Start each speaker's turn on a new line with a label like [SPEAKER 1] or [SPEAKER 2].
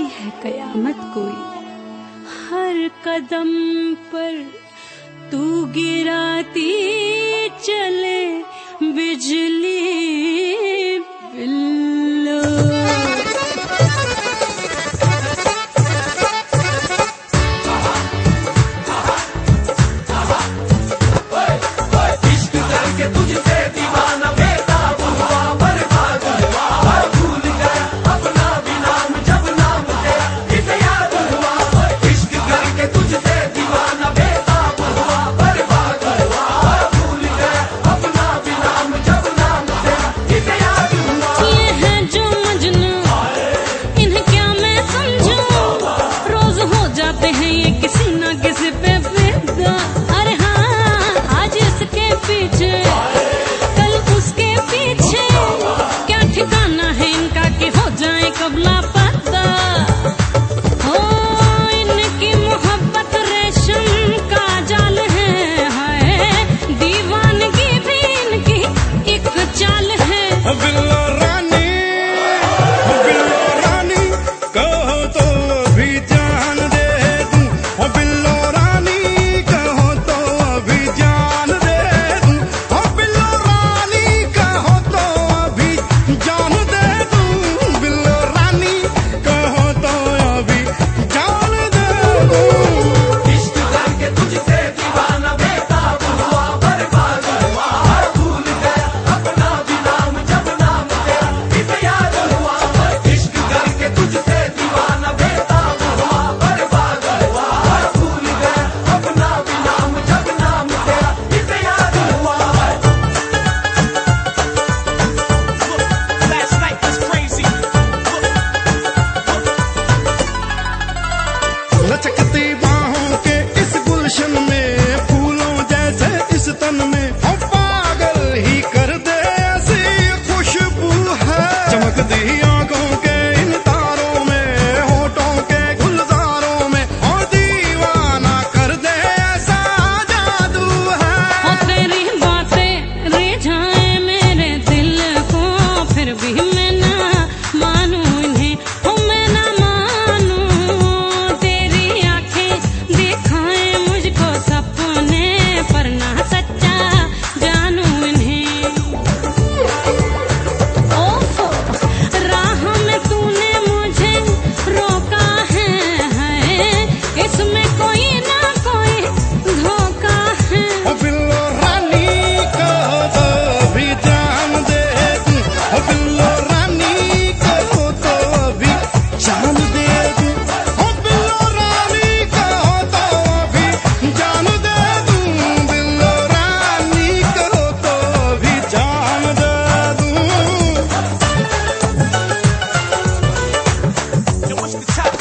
[SPEAKER 1] है कयामत कोई। हर कदम पर तू गिराती चले बिजली बिल्लो।
[SPEAKER 2] इश्क करके तुझसे दीवाना बेताब हुआ, बर्बाद हुआ, भूल गया अपना भी नाम जब नाम तेरा इसे याद हुआ। इश्क करके तुझसे दीवाना बेताब हुआ, बर्बाद हुआ, भूल गया अपना भी नाम जब नाम तेरा इसे याद हुआ।
[SPEAKER 1] ये है जो मजनू, इन्हें क्या मैं समझूं, रोज हो जाते हैं ये किसी न किसी पे फिदा। अरे हाँ, आज इसके पीछे कल उसके पीछे, क्या ठिकाना है इनका कि हो जाए कब लापता। हो इनकी मोहब्बत रेशम का जाल है, हाय दीवानगी भी इनकी एक चाल है।
[SPEAKER 3] बिल्लो रानी, बिल्लो रानी कहो तो अभी जान दे दूं। ओ बिल्लो रानी कहो तो अभी जान दे दूं। ओ बिल्लो रानी कहो तो अभी जान दे दूं। बिल्लो रानी कहो तो अभी जान दे दूं।
[SPEAKER 2] इश्क करके तुझसे दीवाना बेताब हुआ, बर्बाद हुआ, भूल गया अपना भी नाम जब नाम तेरा इसे याद हुआ। इश्क करके तुझसे दीवाना बेताब हुआ, बर्बाद हुआ, भूल गया अपना भी नाम जब नाम तेरा इसे याद हुआ।
[SPEAKER 4] Last night was crazy.
[SPEAKER 3] लचकती बाहों के इस गुलशन में, फूलों जैसे इस तन में, हम पागल ही कर दे ऐसी खुशबू है। चमकती आंखों के इन तारों में, होठों के गुलजारों में, और दीवाना कर दे ऐसा जादू है।
[SPEAKER 1] और तेरी बातें रिझाए मेरे दिल को, फिर भी मैं ना मानूं इन्हें, ओ मैं ना मानूं। तेरी आंखें दिखाए मुझको सपने, पर ना सच्चा जानूं इन्हें। ओहो, राह में तूने मुझे रोका है, इसमें कोई ना कोई धोखा है।
[SPEAKER 3] ओ बिल्लो रानी कहो तो अभी जान दे दूं। ओ बिल्लो रानी कहो तो अभी जान दे दूं। ओ बिल्लो रानी कहो तो अभी जान दे दूं। बिल्लो रानी कहो तो अभी जान दे दूं।
[SPEAKER 4] Yo, what's the top?